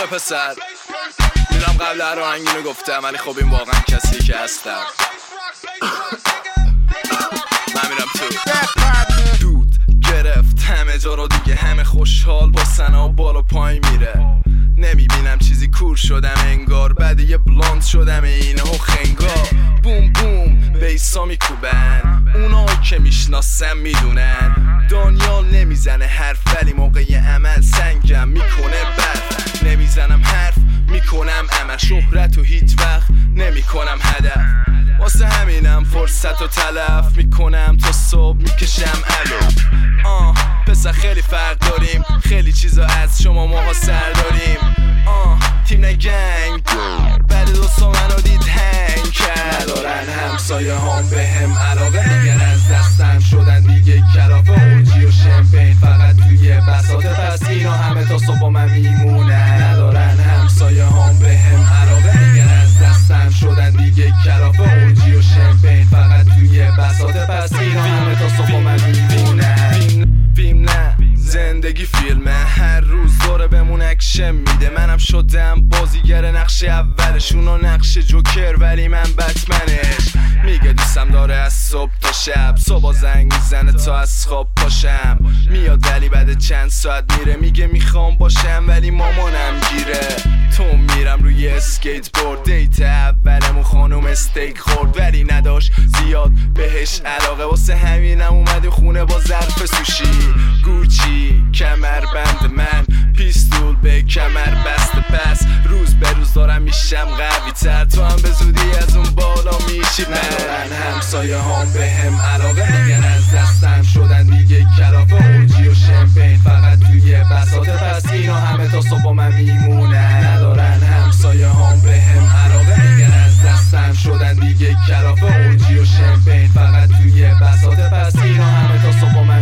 پسر میرم قبل هر آهنگینو گفتم، ولی خب این واقعا کسی که هستم. من میرم تو. دود گرفت همه جا رو دیگه، همه خوشحال با سنا بالا پای میره. نمیبینم چیزی کور شدم انگار، بعد یه بلاند شدم اینه و خنگار. بوم بوم بیسا میکوبن، اونایی که میشناسم میدونن. دانیال نمیزنه حرف ولی موقع عمل سنگم میکنه برف. نمیزنم حرف میکنم عمل، شهرت و هیچ وقت نمیکنم هدف. واسه همینم فرصت و تلف میکنم تا صبح میکشم علو. پسر خیلی فرق داریم، خیلی چیزا از شما ماها سر داریم. تیم نگنگ بعد دوستا منو دید هنگ کرد. ندارن همسایه هم به هم علاقه، دیگر از دستم شدن دیگه کلافه. اوجی و شمپین فقط توی بساطه، پس اینا همه تا صبح من میمونن. ندارن همسایه هم به هم علاقه، دیگر از دستم شدن دیگه کلافه. اوجی و شمپین فقط توی بساطه، پس اینا همه تا صبح من میمونن. فیلم نه زندگی فیلمه، هر روز داره بمون اکشن میده. منم شدم بازیگر نقش اولشون و نقش جوکر، ولی من بتمنش. میگه دوستم داره از صبح تا شب، صبح زنگ میزنه تا از خواب پاشم. میاد ولی بعد چند ساعت میره، میگه میخوام باشم ولی مامانم گیره. تو میرم روی اسکیت بورد، دیت اولمون خانوم استیک خورد ولی نداشت زیاد بهش علاقه. واسه همینم اومدیم خونه با ظرف سوشی. گوچی کمربند من، پیستول به کمر بسته، پس روز به روز دارم میشم قوی تر. تو هم به زودی از اون بالا میشی. ندارن همسایه هم به هم علاقه، دیگر از دستم شدن دیگه کلافه. اوجی و شمپین فقط توی بساطه، پس اینا همه تا صبح من میمونن. ندارن همسایه هم به هم علاقه، دیگر از دستم شدن دیگه کلافه. اوجی و شمپین فقط توی بساطه، پس اینا همه تا صبح من